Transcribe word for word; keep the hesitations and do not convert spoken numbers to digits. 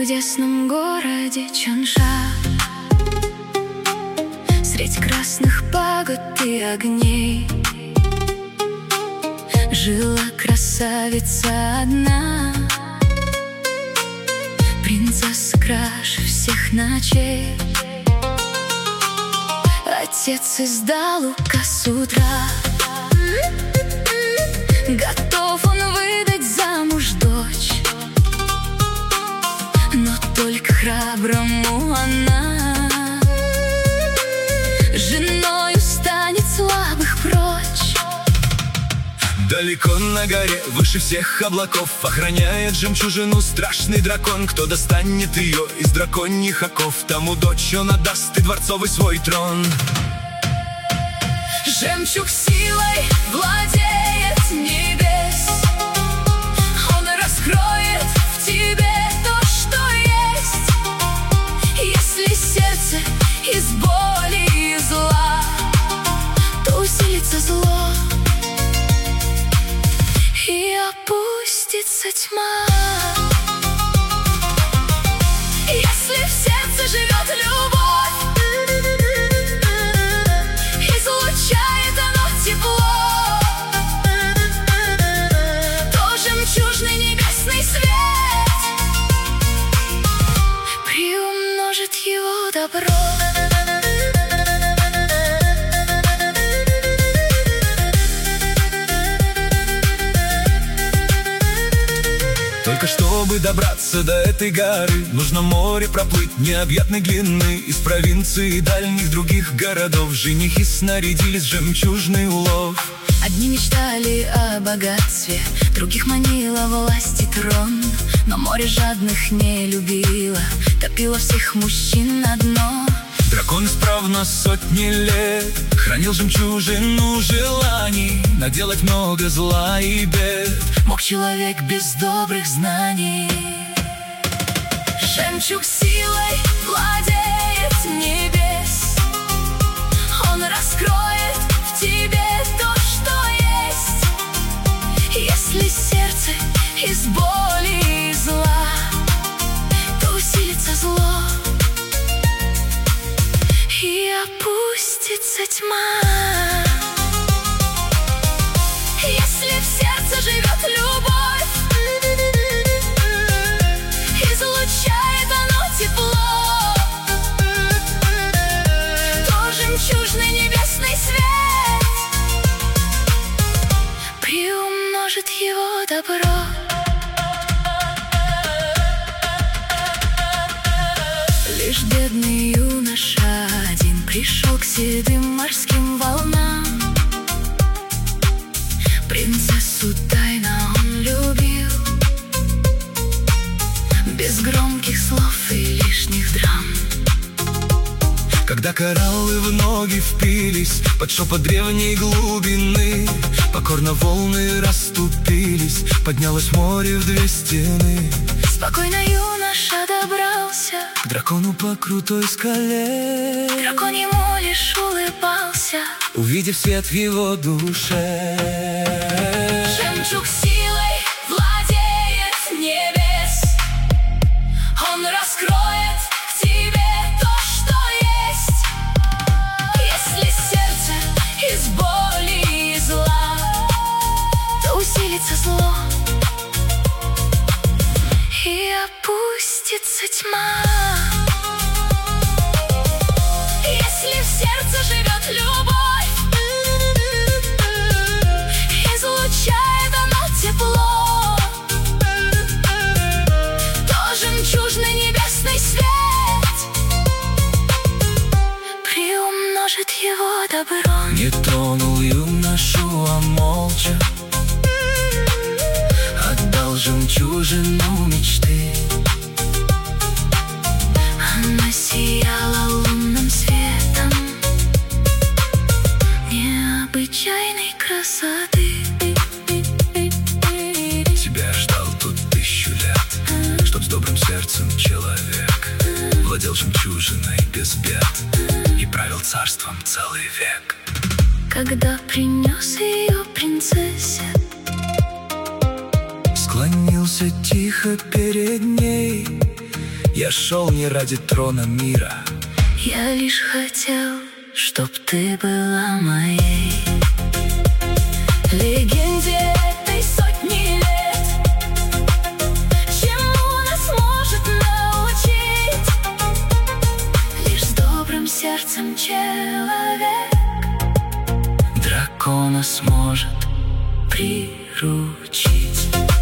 чудесном городе Чанша, средь красных пагод и огней, жила красавица одна, принцесса краше всех ночей. Отец издал указ с утра, готов он выдать замуж дочь, но только храброму она женою станет слабых прочь. Далеко на горе, выше всех облаков, охраняет жемчужину страшный дракон. Кто достанет ее из драконьих оков, тому дочь он отдаст и дворцовый свой трон. Жемчуг силой владеет небес, он раскроет в тебе то, что есть. Если сердце из боли и зла, то усилится зло и опустится тьма. Если в сердце живет любовь, излучает оно тепло, то жемчужный небесный свет приумножит его добро. Только чтобы добраться до этой горы, нужно море проплыть необъятной длины. Из провинции и дальних других городов женихи снарядились в жемчужный улов. Одни мечтали о богатстве, других манила власть и трон. Но море жадных не любило, топило всех мужчин на дно. Дракон исправно сотни лет хранил жемчужину желаний, наделать много зла и бед мог человек без добрых знаний. Жемчуг силой владеет небес, он раскроет в тебе то, что есть. Если сердце из боли и зла, то усилится зло и опустится тьма. Если в сердце живет любовь, излучает оно тепло, то жемчужный небесный свет приумножит его добро. Лишь бедный юноша один пришел к седым морским волнам. Принцессу тайно он любил, без громких слов и лишних драм. Когда кораллы в ноги впились под шепот древней глубины, покорно волны расступились, поднялось море в две стены. Спокойно юноша добрался к дракону по крутой скале. Дракон ему лишь улыбался, увидев свет в его душе. Жемчуг силой владеет небес, он раскроет в тебе то, что есть. Если сердце из боли и зла, то усилится зло и опустится тьма. Если в сердце живет любовь, излучает оно тепло, то жемчужный небесный свет приумножит его добро. Не тронул юношу, а молча отдал жемчужину мечты. Она сияла лунным светом необычайной красоты. Тебя ждал тут тысячу лет, чтоб с добрым сердцем человек владел жемчужиной без бед и правил царством целый век. Когда принес ее принцессе, склонился тихо перед ней Я шел не ради трона мира. Я лишь хотел, чтоб ты была моей. Легенде этой сотни лет, чему нас может научить лишь с добрым сердцем человек дракона сможет приручить.